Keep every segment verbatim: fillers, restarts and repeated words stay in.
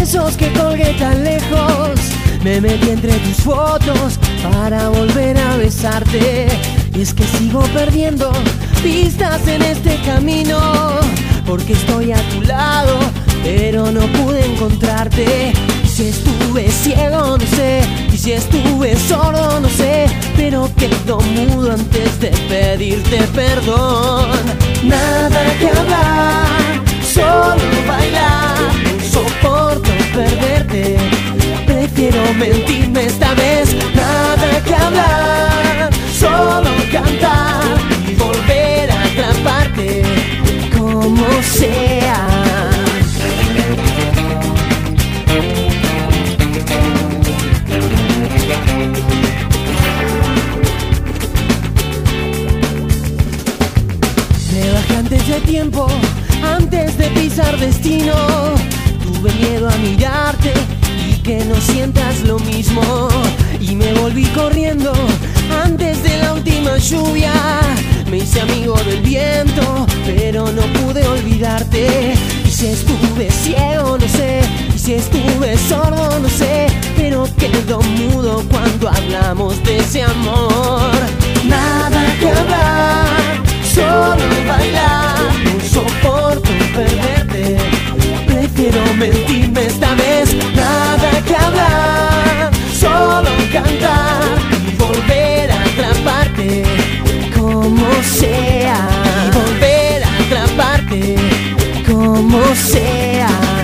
besos que colgué tan lejos. Me metí entre tus fotos para volver a besarte. Y es que sigo perdiendo pistas en este camino, porque estoy a tu lado, pero no pude encontrarte. Y si estuve ciego, no sé, y si estuve sordo, no sé, pero quedo mudo antes de pedirte perdón. Nada que hablar, solo bailar, no soporto perderte. Prefiero mentirme esta vez. Nada que hablar, solo cantar y volver a atraparte como sea. Me bajé antes de tiempo, antes de pisar destino. Tuve miedo a mirarte y que no sientas lo mismo, y me volví corriendo antes de la última lluvia. Me hice amigo del viento, pero no pude olvidarte. Y si estuve ciego, no sé, y si estuve sordo, no sé, pero quedo mudo cuando hablamos de ese amor. Nada que hablar, solo bailar, no soporto perderte. Prefiero mentirme esta vez. Nada que hablar, solo cantar y volver a atraparte como sea. Y volver a atraparte como sea.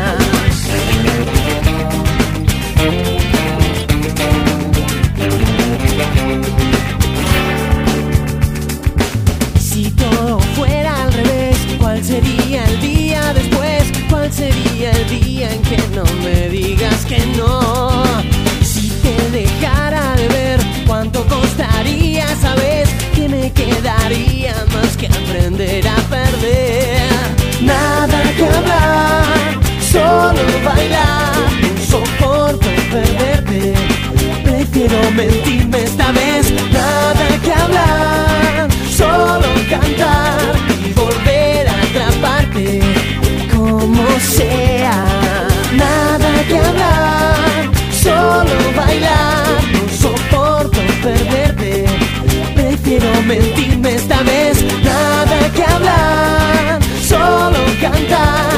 Si todo fuera al revés, ¿cuál sería el día después? ¿Cuál sería el día en que no me digas que no? Si te dejara de ver, ¿cuánto costaría? ¿Sabes que me quedaría más que aprender a perder? Nada que hablar, solo bailar, no soporto perderte. Prefiero mentirme esta vez. Nada que hablar, solo cantar y volver a atraparte como sea. Nada que hablar, solo bailar, no soporto perderte. Prefiero mentirme esta vez. Nada que hablar, solo cantar